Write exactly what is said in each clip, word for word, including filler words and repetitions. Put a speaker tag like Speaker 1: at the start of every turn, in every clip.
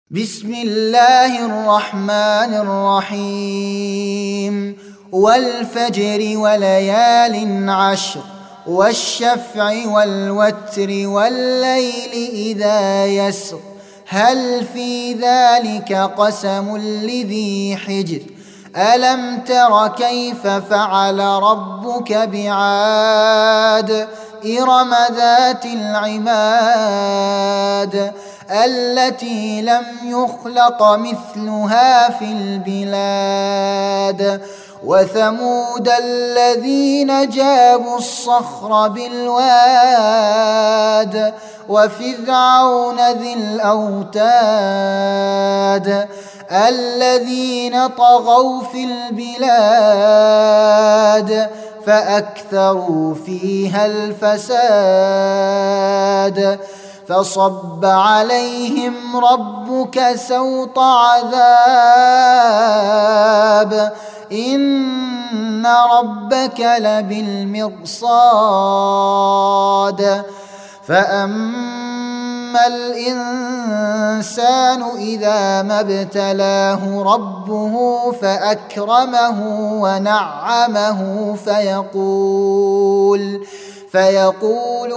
Speaker 1: بسم الله الرحمن الرحيم والفجر وليال عشر والشفع والوتر والليل إذا يسر هل في ذلك قسم لذي حجر ألم تر كيف فعل ربك بعاد إرم ذات العماد التي لم يخلق مثلها في البلاد وثمود الذين جابوا الصخر بالواد وفرعون ذي الأوتاد الذين طغوا في البلاد فأكثروا فيها الفساد فصب عليهم ربك سوط عذاب إن ربك لبالمرصاد فأما الإنسان إذا ما ابتلاه ربه فأكرمه ونعمه فيقول فيقول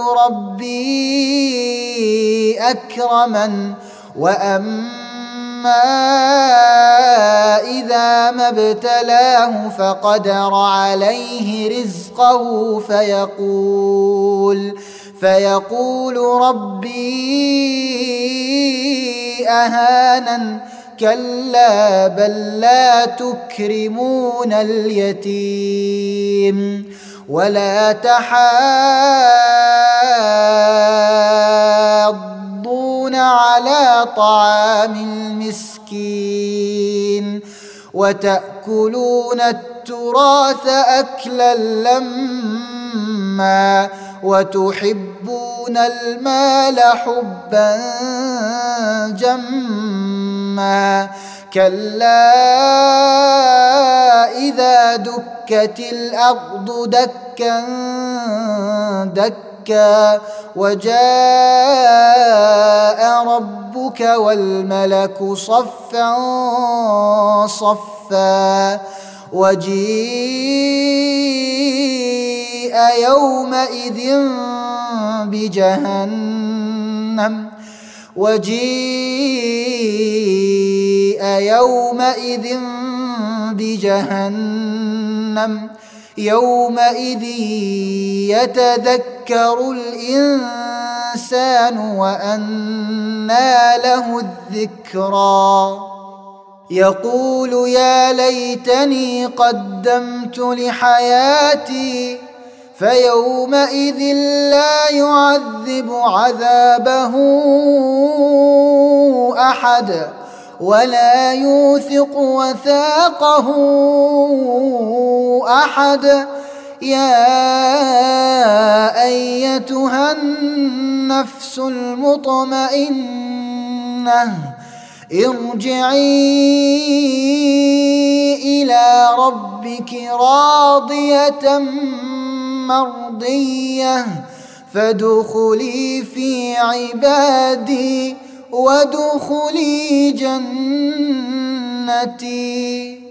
Speaker 1: ربي أكرمن وأما إذا ما ابتلاه فقدر عليه رزقه فيقول فيقول ربي أهانن كلا بل لا تكرمون اليتيم ولا تحاضون على طعام المسكين وتأكلون التراث أكلا لما وتحبون المال حبا جما كلا إذا دكت الأرض دكا دكا وجاء ربك والملك صفا صفا وجيء يومئذ بجهنم وجيء يومئذ بجهنم يومئذ يتذكر الإنسان وأنى له الذكرى يقول يا ليتني قدمت لحياتي فيومئذ لا يعذب عذابه أحد ولا يوثق وثاقه أحد يا أيتها النفس المطمئنة ارجعي إلى ربك راضية مرضية فادخلي في عبادي وادخلي جنتي.